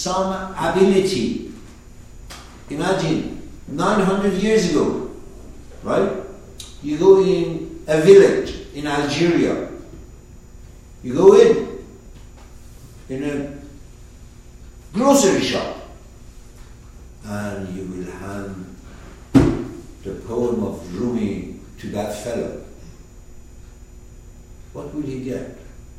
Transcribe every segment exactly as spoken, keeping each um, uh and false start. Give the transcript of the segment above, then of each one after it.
some ability. Imagine, nine hundred years ago, right? You go in a village in Algeria. You go in, in a grocery shop, and you will hand the poem of Rumi to that fellow. What will he get?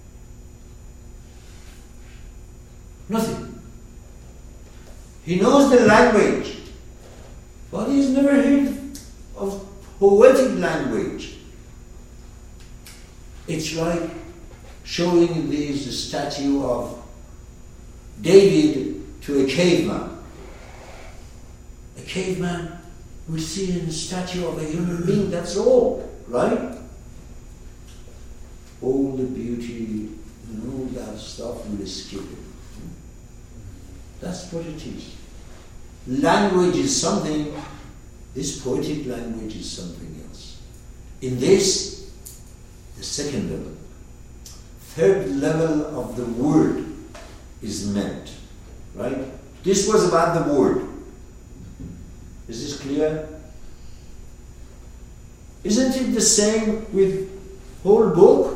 Nothing. He knows the language, but he's never heard of poetic language. It's like showing this statue of David to a caveman. A caveman will see a statue of a human being, that's all, right? All the beauty and all that stuff will escape it. That's what it is. Language is something, this poetic language is something else. In this, the second level, third level of the word is meant, right? This was about the word. Is this clear? Isn't it the same with whole book?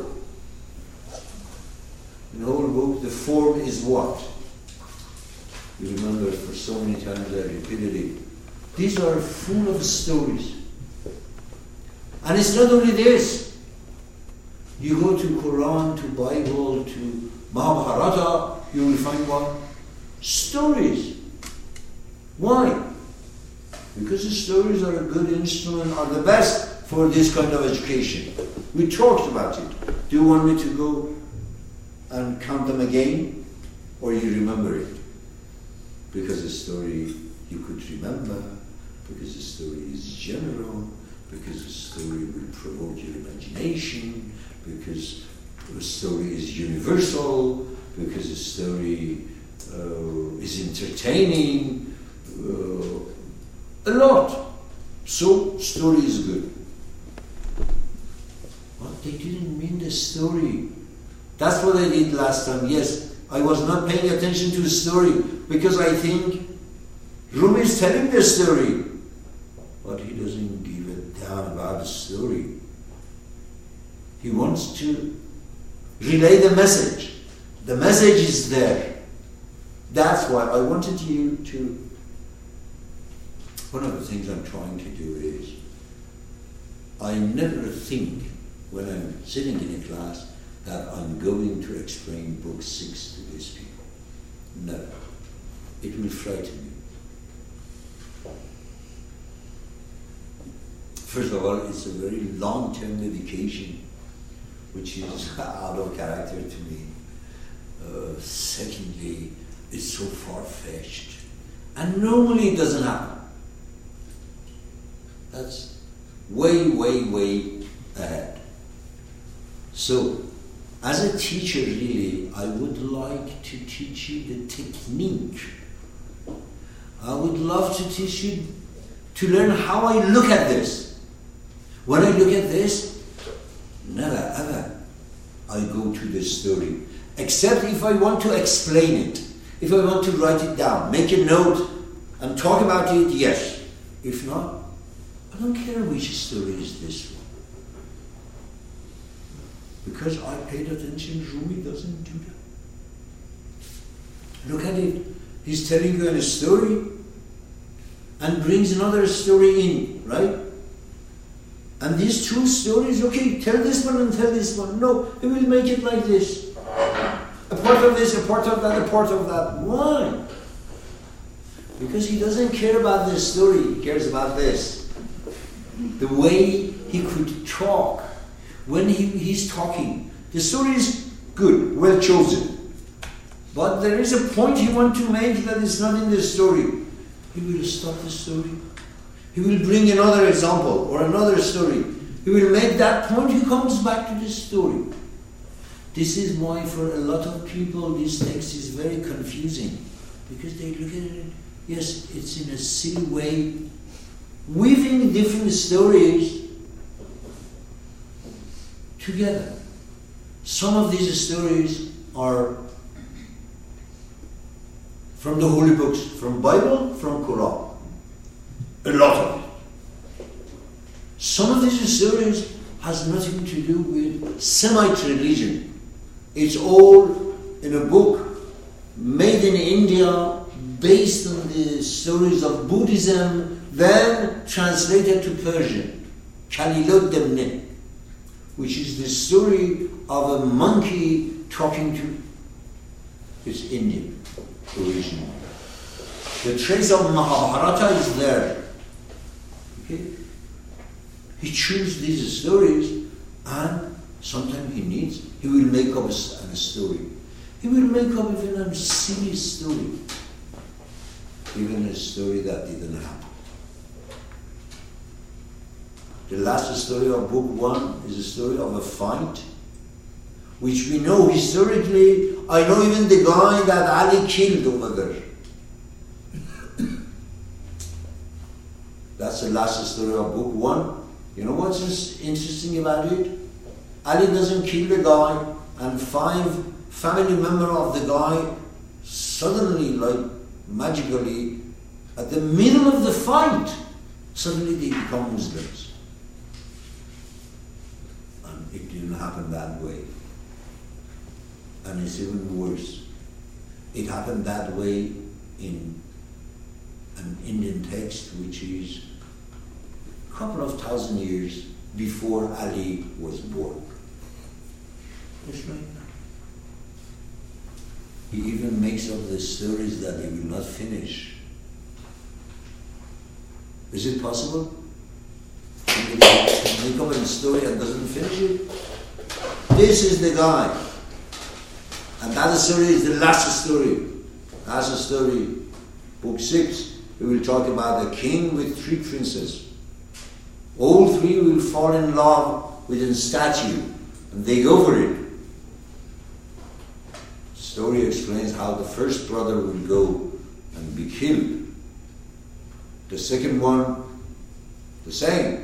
In whole book, the form is what? You remember for so many times I repeated it. These are full of stories. And it's not only this. You go to Quran, to Bible, to Mahabharata, you will find what? Stories. Why? Because the stories are a good instrument, are the best for this kind of education. We talked about it. Do you want me to go and count them again? Or you remember it? Because the story you could remember, because the story is general, because the story will provoke your imagination, because the story is universal, because the story uh, is entertaining, uh, a lot. So, story is good. But they didn't mean the story. That's what I did last time. Yes, I was not paying attention to the story because I think Rumi is telling the story, but he doesn't give a damn about the story. He wants to relay the message. The message is there. That's why I wanted you to... One of the things I'm trying to do is, I never think when I'm sitting in a class that I'm going to explain book six to these people. No. It will frighten me. First of all, it's a very long-term dedication, which is out of character to me. Uh, secondly, it's so far-fetched. And normally it doesn't happen. That's way, way, way ahead. So, as a teacher, really, I would like to teach you the technique. I would love to teach you to learn how I look at this. When I look at this, never ever I go to the story. Except if I want to explain it. If I want to write it down, make a note and talk about it, yes. If not, I don't care which story is this one. Because I paid attention, Rumi doesn't do that. Look at it. He's telling you a story and brings another story in, right? And these two stories, okay, tell this one and tell this one. No, he will make it like this. A part of this, a part of that, a part of that. Why? Because he doesn't care about this story, he cares about this. The way he could talk. When he, he's talking, the story is good, well chosen. But there is a point he wants to make that is not in the story. He will stop the story. He will bring another example or another story. He will make that point, he comes back to the story. This is why for a lot of people this text is very confusing. Because they look at it, yes, it's in a silly way, weaving different stories together. Some of these stories are from the holy books, from Bible, from Quran. A lot of it. Some of these stories has nothing to do with Semite religion. It's all in a book made in India based on the stories of Buddhism, then translated to Persian, Kalilot Demne, which is the story of a monkey talking to its Indian origin. The trace of Mahabharata is there. Okay? He chooses these stories, and sometimes he needs, he will make up a, a story. He will make up even a silly story, even a story that didn't happen. The last story of book one is a story of a fight, which we know historically. I know even the guy that Ali killed over there. That's the last story of book one. You know what's interesting about it? Ali doesn't kill the guy, and five family members of the guy suddenly, like magically, at the middle of the fight, suddenly they become Muslims. And it didn't happen that way. And it's even worse. It happened that way in an Indian text which is a couple of thousand years before Ali was born. It's like that. He even makes up the stories that he will not finish. Is it possible? Somebody can make up a story and doesn't finish it? This is the guy. And that story is the last story. Last story, book six, we will talk about a king with three princes. All three will fall in love with a statue, and they go for it. The story explains how the first brother will go and be killed. The second one, the same.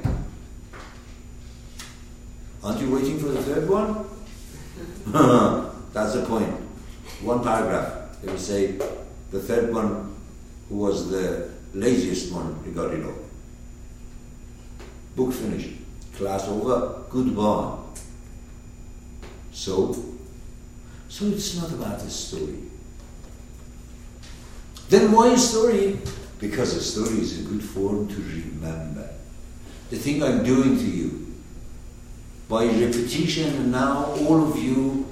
Aren't you waiting for the third one? That's the point. One paragraph. They will say, the third one, who was the laziest one, he got it all. Book finished. Class over. Goodbye. So, so it's not about a story. Then why a story? Because a story is a good form to remember. The thing I'm doing to you, by repetition, and now all of you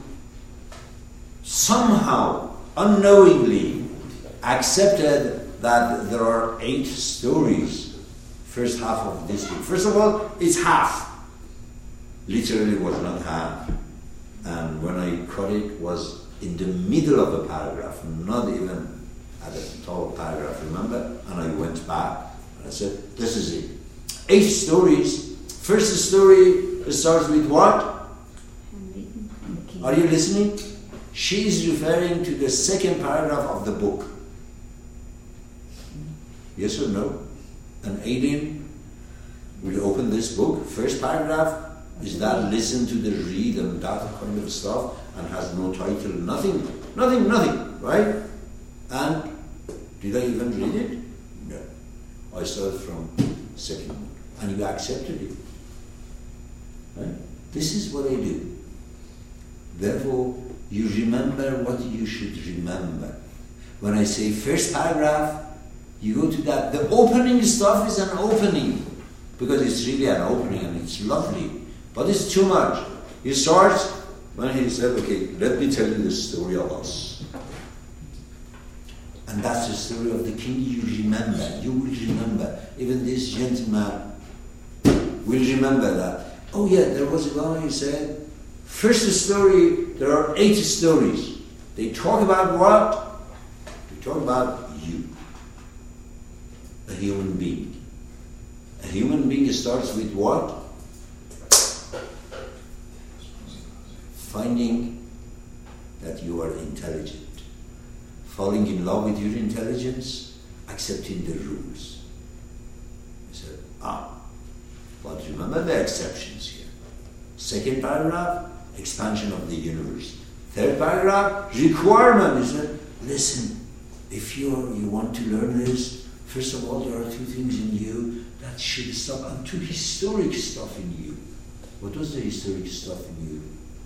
somehow, unknowingly, accepted that there are eight stories. First half of this book. First of all, it's half. Literally it was not half. And when I cut it, it was in the middle of a paragraph, not even at the top of the paragraph, remember? And I went back and I said, this is it. Eight stories. First story starts with what? Are you listening? She is referring to the second paragraph of the book. Yes or no? An alien will open this book. First paragraph is that listen to the read and that kind of stuff, and has no title, nothing, nothing, nothing, right? And did I even read it? No. I started from second one, and you accepted it. Right? This is what I do. Therefore, you remember what you should remember. When I say first paragraph, you go to that. The opening stuff is an opening, because it's really an opening and it's lovely, but it's too much. You start when he said, okay, let me tell you the story of us. And that's the story of the king you remember. You will remember. Even this gentleman will remember that. Oh yeah, there was a guy who said, first story, there are eight stories. They talk about what? They talk about you. A human being. A human being starts with what? Finding that you are intelligent. Falling in love with your intelligence, accepting the rules. I said, ah, but remember the exceptions here. Second paragraph, expansion of the universe. Third paragraph, requirement. He said, listen, if you you want to learn this, first of all, there are two things in you that should stop, and two historic stuff in you. What was the historic stuff in you?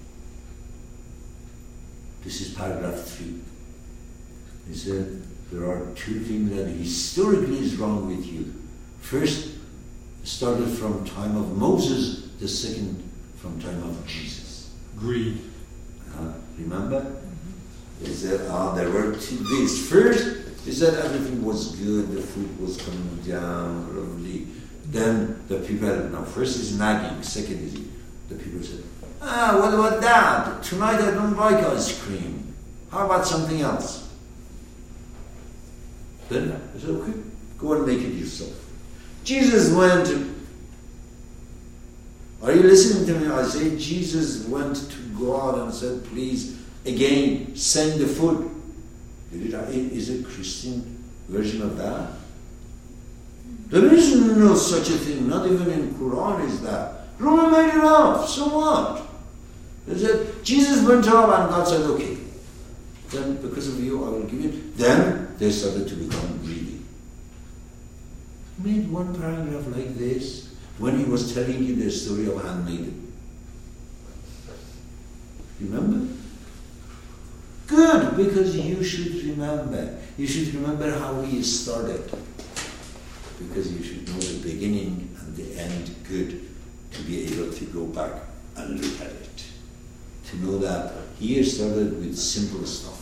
This is paragraph three. He said, there are two things that historically is wrong with you. First, started from time of Moses, the second from time of Jesus. Greed. Uh, remember? Mm-hmm. He said, ah, there were two things. First, he said everything was good, the food was coming down, lovely. Then the people, now first is nagging, second is, the people said, ah, what about that? Tonight I don't like ice cream. How about something else? Then I said, okay, go and make it yourself. Jesus went to, are you listening to me? I say Jesus went to God and said, please, again, send the food. Is it a Christian version of that? There is no such a thing, not even in Quran is that. Rome made it up, so what? They said, Jesus went up and God said, okay, then because of you I will give it. Then they started to become greedy. He made one paragraph like this when he was telling you the story of handmaiden. Remember? Good, because you should remember. You should remember how he started. Because you should know the beginning and the end good to be able to go back and look at it. To know that he started with simple stuff.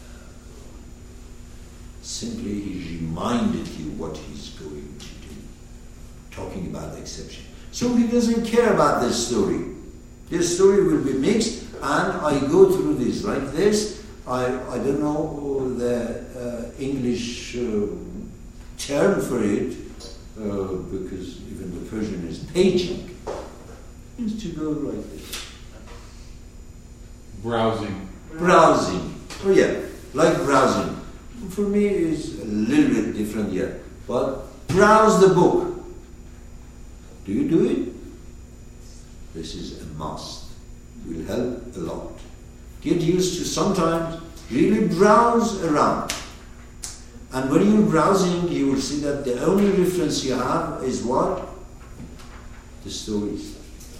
Simply he reminded you what he's going to do. Talking about the exception. So he doesn't care about this story. This story will be mixed, and I go through this like this. I, I don't know the uh, English uh, term for it, uh, because even the Persian is paging. It means to go like this. Browsing. Browsing. Oh yeah, like browsing. For me it's a little bit different here. But browse the book. Do you do it? This is a must. It will help a lot. Get used to sometimes really browse around. And when you're browsing, you will see that the only reference you have is what? The stories.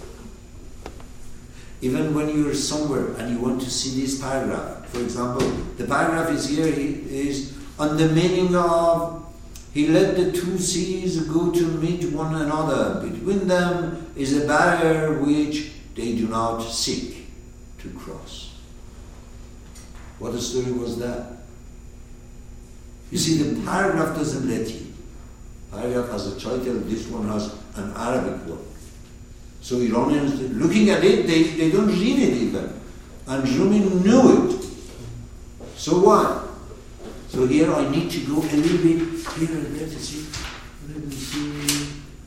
Even when you're somewhere and you want to see this paragraph, for example, the paragraph is here, is on the meaning of, he let the two seas go to meet one another. Between them is a barrier which they do not seek to cross. What a story was that? You see, the paragraph doesn't let you. Paragraph has a title, this one has an Arabic one. So Iranians, looking at it, they, they don't read it even. And Rumi knew it. So what? So here I need to go a little bit, here, let us see, let me see.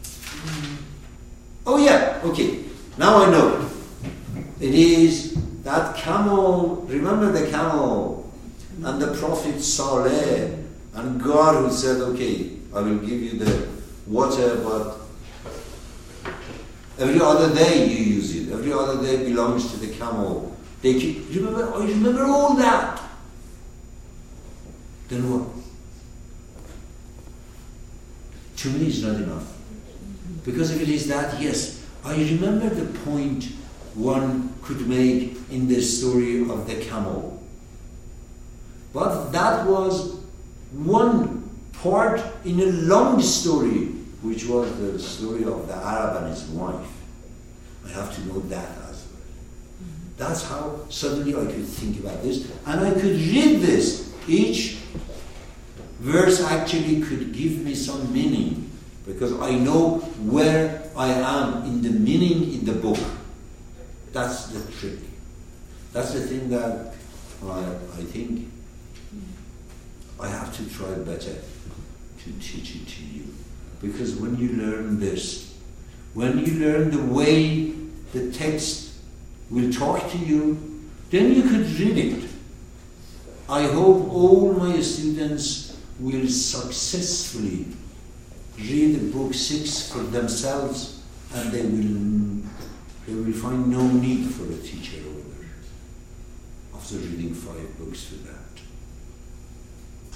Oh yeah, okay, now I know. It is that camel, remember the camel, and the Prophet Saleh, and God who said, okay, I will give you the water, but every other day you use it. Every other day belongs to the camel. They keep, remember, I remember all that. Then what? To me it's not enough. Because if it is that, yes, I remember the point one could make in the story of the camel. But that was one part in a long story, which was the story of the Arab and his wife. I have to know that as well. That's how suddenly I could think about this, and I could read this. Each verse actually could give me some meaning, because I know where I am in the meaning in the book. That's the trick. That's the thing that I, I think I have to try better to teach it to you. Because when you learn this, when you learn the way the text will talk to you, then you could read it. I hope all my students will successfully read book six for themselves, and they will they will find no need for a teacher over there after reading five books for them.